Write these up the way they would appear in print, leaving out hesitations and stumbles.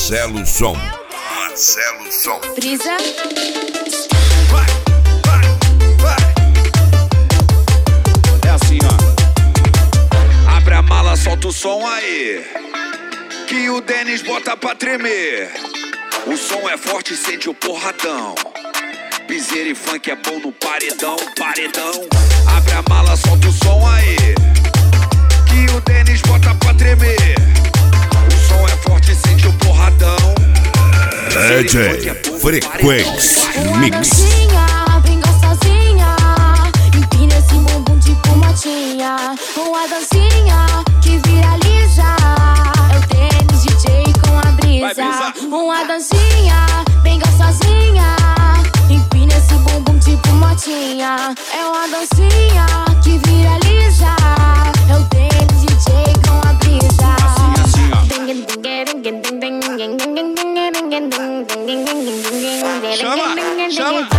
Marcelo Som. Marcelo Som. Brisa. É assim, ó. Abre a mala, solta o som aí, que o Denis bota pra tremer. O som é forte, sente o porradão. Piseira e funk é bom no paredão, paredão. Abre a mala, solta o som aí, que o Denis bota pra tremer. O som é forte, sente o porradão. DJ Frequência Mix. Vem gostosinha, empina esse bumbum tipo motinha. Uma dancinha que viraliza, é o Denis DJ com a brisa. Uma dancinha bem gostosinha, empina esse bumbum tipo motinha. É uma dancinha que viraliza, é o Denis DJ com a brisa. Assim, ó. Chama, chama.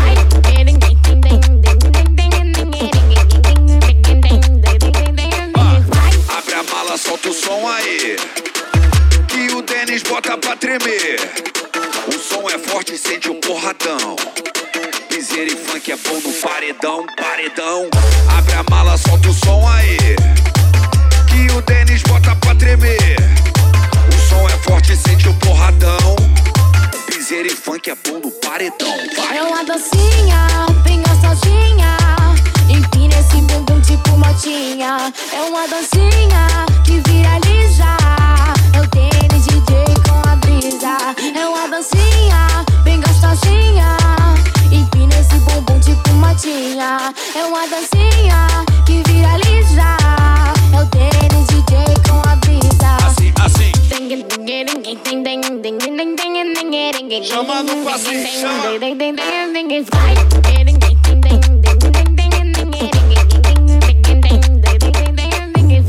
Abre a mala, solta o som aí, que o Denis bota pra tremer. O som é forte, sente o porradão. Piseira e funk é bom no paredão, paredão. Abre a mala, solta o som aí, que o Denis bota pra tremer. O som é forte, sente o porradão. Piseira e funk é bom no paredão. Vai. É uma dancinha bem gostosinha, empina esse bumbum tipo motinha. É uma dancinha que viraliza, é o Denis DJ com a brisa. É uma dancinha bem gostosinha, empina esse bumbum tipo motinha. É uma dancinha que viraliza, é o Denis DJ com a brisa. Assim, assim. Chamando o passinho, chama. Vai,